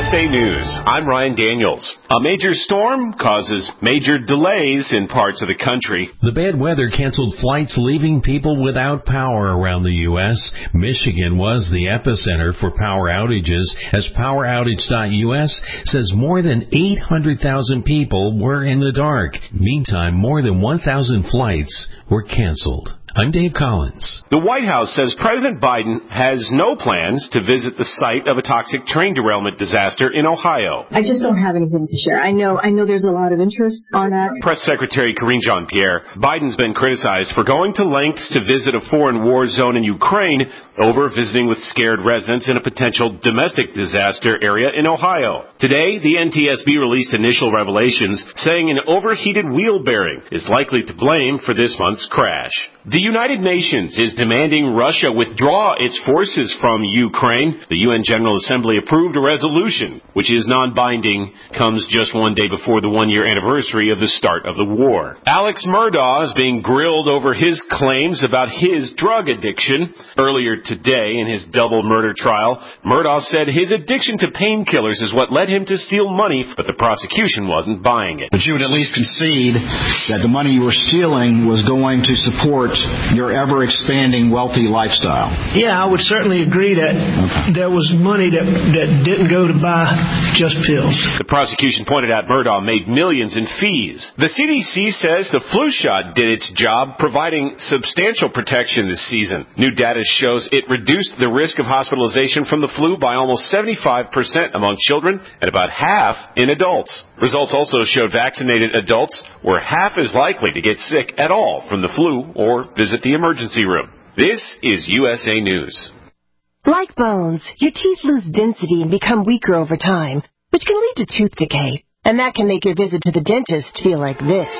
USA News, I'm Ryan Daniels. A major storm causes major delays in parts of the country. The bad weather canceled flights leaving people without power around the U.S. Michigan was the epicenter for power outages, as PowerOutage.us says more than 800,000 people were in the dark. Meantime, more than 1,000 flights were canceled. I'm Dave Collins. The White House says President Biden has no plans to visit the site of a toxic train derailment disaster in Ohio. I just don't have anything to share. I know there's a lot of interest on that. Press Secretary Karine Jean-Pierre, Biden's been criticized for going to lengths to visit a foreign war zone in Ukraine over visiting with scared residents in a potential domestic disaster area in Ohio. Today, the NTSB released initial revelations saying an overheated wheel bearing is likely to blame for this month's crash. The United Nations is demanding Russia withdraw its forces from Ukraine. The UN General Assembly approved a resolution, which is non-binding, comes just one day before the one-year anniversary of the start of the war. Alex Murdaugh is being grilled over his claims about his drug addiction. Earlier today, in his double murder trial, Murdaugh said his addiction to painkillers is what led him to steal money, but the prosecution wasn't buying it. But you would at least concede that the money you were stealing was going to support your ever-expanding wealthy lifestyle. Yeah, I would certainly agree that there was money that didn't go to buy just pills. The prosecution pointed out Murdaugh made millions in fees. The CDC says the flu shot did its job, providing substantial protection this season. New data shows it reduced the risk of hospitalization from the flu by almost 75% among children and about half in adults. Results also showed vaccinated adults were half as likely to get sick at all from the flu or visit the emergency room. This is USA News. Like bones, your teeth lose density and become weaker over time, which can lead to tooth decay. And that can make your visit to the dentist feel like this.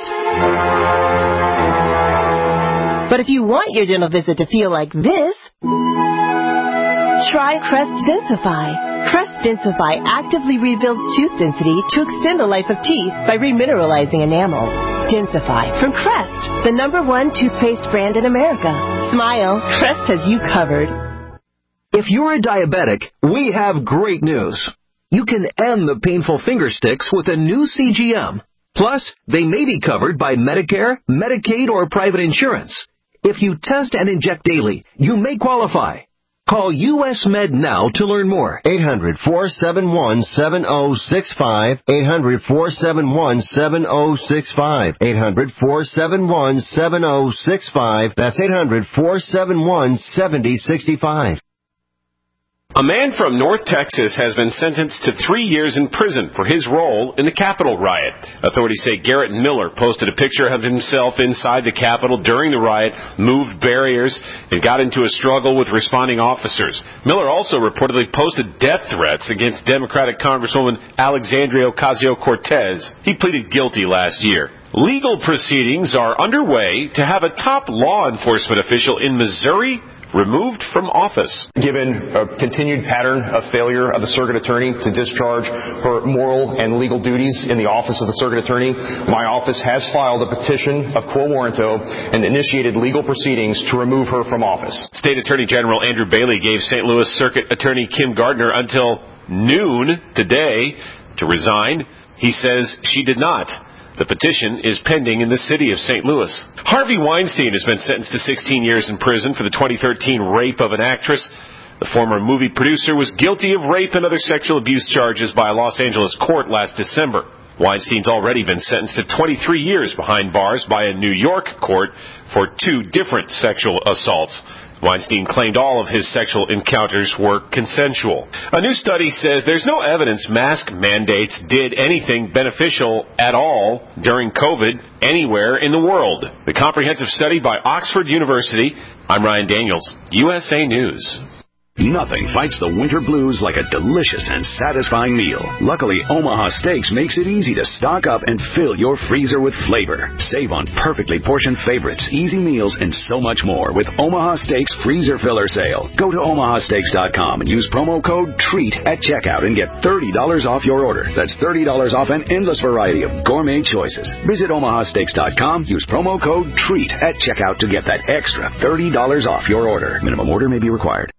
But if you want your dental visit to feel like this, try Crest Densify. Crest Densify actively rebuilds tooth density to extend the life of teeth by remineralizing enamel. Densify from Crest, the #1 toothpaste brand in America. Smile, Crest has you covered. If you're a diabetic, we have great news. You can end the painful finger sticks with a new CGM. Plus, they may be covered by Medicare, Medicaid, or private insurance. If you test and inject daily, you may qualify. Call US Med now to learn more. 800-471-7065. 800-471-7065. 800-471-7065. That's 800-471-7065. A man from North Texas has been sentenced to 3 years in prison for his role in the Capitol riot. Authorities say Garrett Miller posted a picture of himself inside the Capitol during the riot, moved barriers, and got into a struggle with responding officers. Miller also reportedly posted death threats against Democratic Congresswoman Alexandria Ocasio-Cortez. He pleaded guilty last year. Legal proceedings are underway to have a top law enforcement official in Missouri removed from office. Given a continued pattern of failure of the circuit attorney to discharge her moral and legal duties in the office of the circuit attorney, my office has filed a petition of quo warranto and initiated legal proceedings to remove her from office. State Attorney General Andrew Bailey gave St. Louis Circuit Attorney Kim Gardner until noon today to resign. He says she did not. The petition is pending in the city of St. Louis. Harvey Weinstein has been sentenced to 16 years in prison for the 2013 rape of an actress. The former movie producer was guilty of rape and other sexual abuse charges by a Los Angeles court last December. Weinstein's already been sentenced to 23 years behind bars by a New York court for 2 different sexual assaults. Weinstein claimed all of his sexual encounters were consensual. A new study says there's no evidence mask mandates did anything beneficial at all during COVID anywhere in the world. The comprehensive study by Oxford University. I'm Ryan Daniels, USA News. Nothing fights the winter blues like a delicious and satisfying meal. Luckily, Omaha Steaks makes it easy to stock up and fill your freezer with flavor. Save on perfectly portioned favorites, easy meals, and so much more with Omaha Steaks Freezer Filler Sale. Go to omahasteaks.com and use promo code TREAT at checkout and get $30 off your order. That's $30 off an endless variety of gourmet choices. Visit omahasteaks.com, use promo code TREAT at checkout to get that extra $30 off your order. Minimum order may be required.